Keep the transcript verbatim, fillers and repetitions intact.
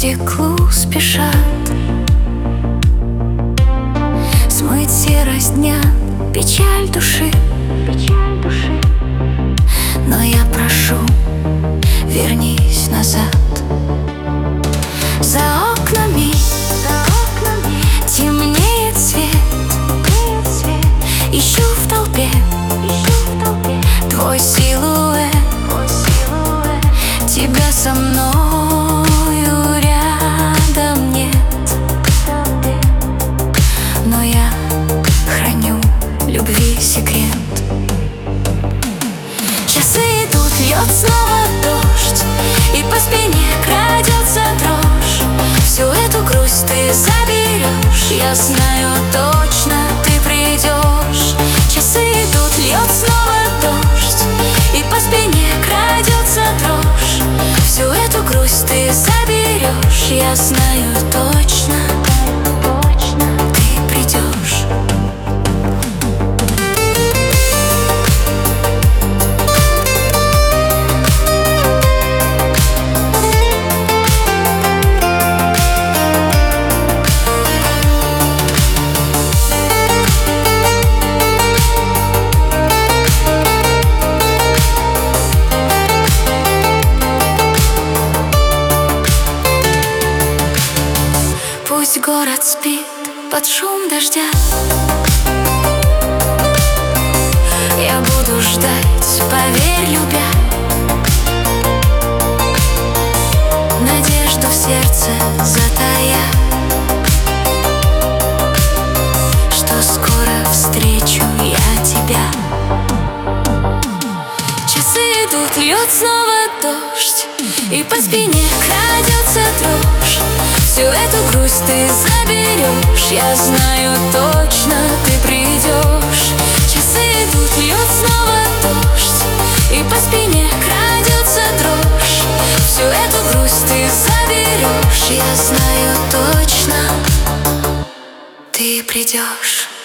стеклу спешат смыть серость дня, печаль души. Но я прошу, вернись назад. За окнами темнеет свет. Ищу в толпе твой силуэт. Тебя со мною рядом нет, но я храню любви секрет. Часы идут, льет снова дождь, и по спине крадется дрожь. Всю эту грусть ты заберешь, я знаю точно, ты придешь. Часы идут, льет снова дождь, и по спине крадется дрожь. Всю эту грусть ты заберешь, я знаю точно, ты придешь. Пусть город спит под шум дождя, я буду ждать, поверь, любя. Надежду в сердце затая, что скоро встречу я тебя. Часы идут, льет снова дождь, и по спине крадется дрожь. Всю эту грусть ты заберешь, я знаю точно, ты придешь. Часы идут, льет снова дождь, и по спине крадется дрожь. Всю эту грусть ты заберешь, я знаю точно, ты придешь.